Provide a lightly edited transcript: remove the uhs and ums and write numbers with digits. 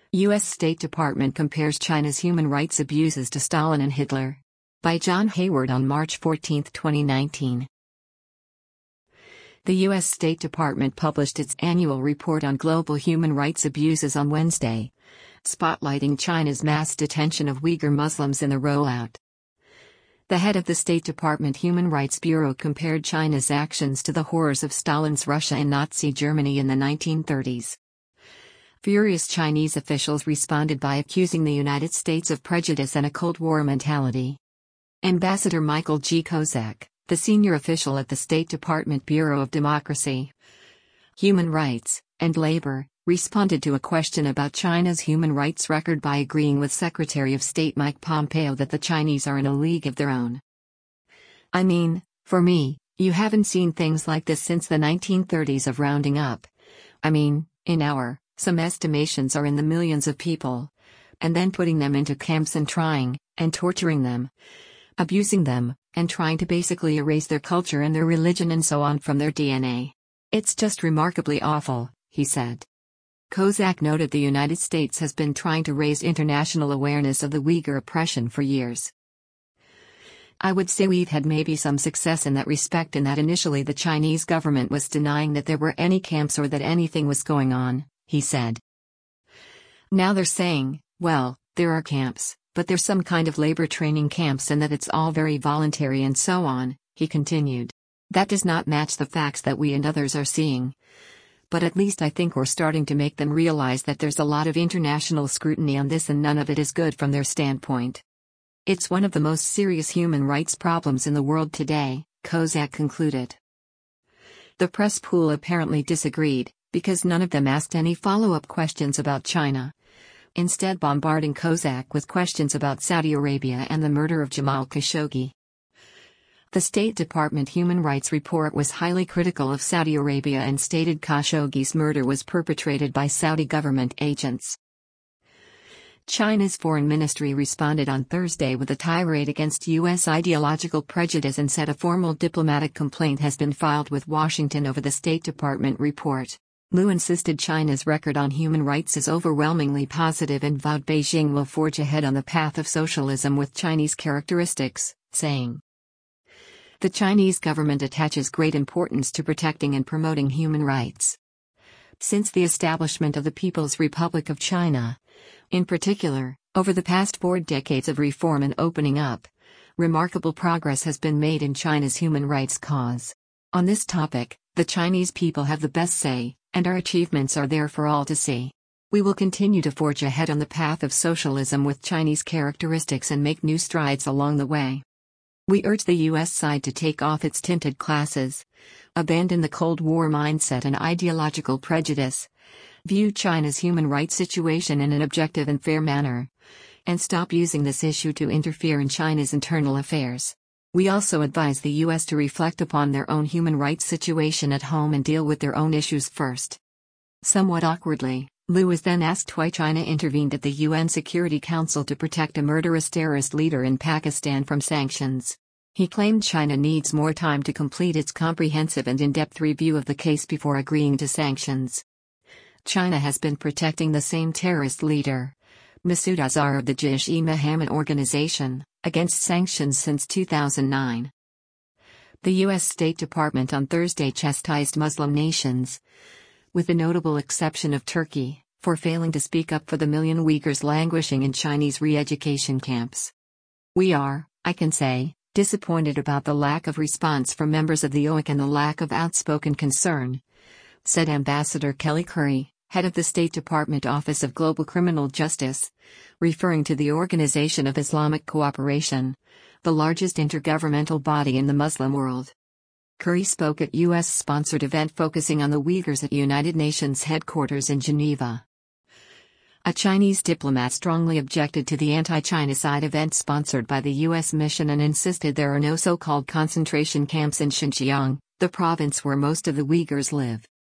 U.S. State Department compares China's human rights abuses to Stalin and Hitler. By John Hayward on March 14, 2019. The U.S. State Department published its annual report on global human rights abuses on Wednesday, spotlighting China's mass detention of Uyghur Muslims in the rollout. The head of the State Department Human Rights Bureau compared China's actions to the horrors of Stalin's Russia and Nazi Germany in the 1930s. Furious Chinese officials responded by accusing the United States of prejudice and a Cold War mentality. Ambassador Michael G. Kozak, the senior official at the State Department Bureau of Democracy, Human Rights, and Labor, responded to a question about China's human rights record by agreeing with Secretary of State Mike Pompeo that the Chinese are in a league of their own. "I mean, for me, you haven't seen things like this since the 1930s of rounding up. I mean, some estimations are in the millions of people. And then putting them into camps and trying, and torturing them, abusing them, and trying to basically erase their culture and their religion and so on from their DNA. It's just remarkably awful," he said. Kozak noted the United States has been trying to raise international awareness of the Uyghur oppression for years. "I would say we've had maybe some success in that respect, in that initially the Chinese government was denying that there were any camps or that anything was going on," he said. "Now they're saying, well, there are camps, but there's some kind of labor training camps and that it's all very voluntary and so on," he continued. "That does not match the facts that we and others are seeing. But at least I think we're starting to make them realize that there's a lot of international scrutiny on this and none of it is good from their standpoint. It's one of the most serious human rights problems in the world today," Kozak concluded. The press pool apparently disagreed, because none of them asked any follow-up questions about China, instead bombarding Kozak with questions about Saudi Arabia and the murder of Jamal Khashoggi. The State Department Human Rights Report was highly critical of Saudi Arabia and stated Khashoggi's murder was perpetrated by Saudi government agents. China's foreign ministry responded on Thursday with a tirade against U.S. ideological prejudice and said a formal diplomatic complaint has been filed with Washington over the State Department report. Liu insisted China's record on human rights is overwhelmingly positive and vowed Beijing will forge ahead on the path of socialism with Chinese characteristics, saying, "The Chinese government attaches great importance to protecting and promoting human rights. Since the establishment of the People's Republic of China, in particular, over the past 4 decades of reform and opening up, remarkable progress has been made in China's human rights cause. On this topic, the Chinese people have the best say, and our achievements are there for all to see. We will continue to forge ahead on the path of socialism with Chinese characteristics and make new strides along the way. We urge the U.S. side to take off its tinted glasses, abandon the Cold War mindset and ideological prejudice, view China's human rights situation in an objective and fair manner, and stop using this issue to interfere in China's internal affairs. We also advise the U.S. to reflect upon their own human rights situation at home and deal with their own issues first." Somewhat awkwardly, Liu was then asked why China intervened at the UN Security Council to protect a murderous terrorist leader in Pakistan from sanctions. He claimed China needs more time to complete its comprehensive and in-depth review of the case before agreeing to sanctions. China has been protecting the same terrorist leader, Masood Azhar of the Jaish-e-Mohammed organization, against sanctions since 2009. The U.S. State Department on Thursday chastised Muslim nations, with the notable exception of Turkey, for failing to speak up for the million Uyghurs languishing in Chinese re-education camps. "We are, I can say, disappointed about the lack of response from members of the OIC and the lack of outspoken concern," said Ambassador Kelly Currie, head of the State Department Office of Global Criminal Justice, referring to the Organization of Islamic Cooperation, the largest intergovernmental body in the Muslim world. Currie spoke at U.S.-sponsored event focusing on the Uyghurs at United Nations headquarters in Geneva. A Chinese diplomat strongly objected to the anti-China-side event sponsored by the U.S. mission and insisted there are no so-called concentration camps in Xinjiang, the province where most of the Uyghurs live.